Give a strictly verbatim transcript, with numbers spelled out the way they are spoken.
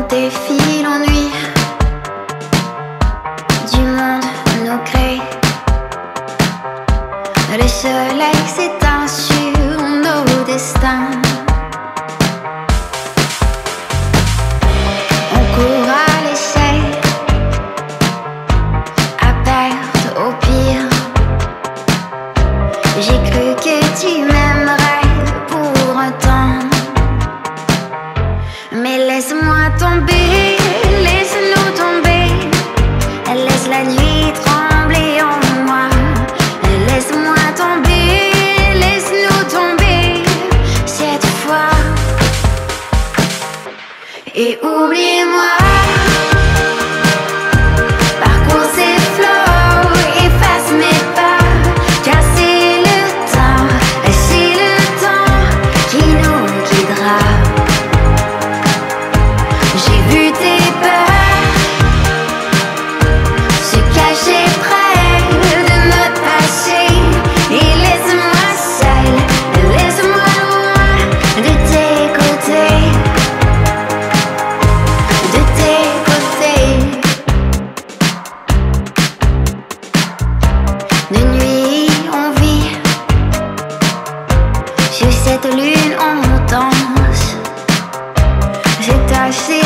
défie l'ennui du monde nous crée. Le soleil s'éteint sur nos destins. On court à l'essai, à perte au pire. J'ai cru que tu m'aimerais pour un temps, mais laisse-moi tomber, laisse-nous tomber. Laisse la nuit trembler en moi. Laisse-moi tomber, laisse-nous tomber cette fois. Et oublie-moi. Parcours ces flots, efface mes pas, car c'est le temps, c'est le temps qui nous guidera. J'ai vu tes peurs se cacher près de notre passé. Et laisse-moi seule, laisse-moi loin de tes côtés, de tes côtés. De nuit on vit, sur cette lune on danse. J'ai taché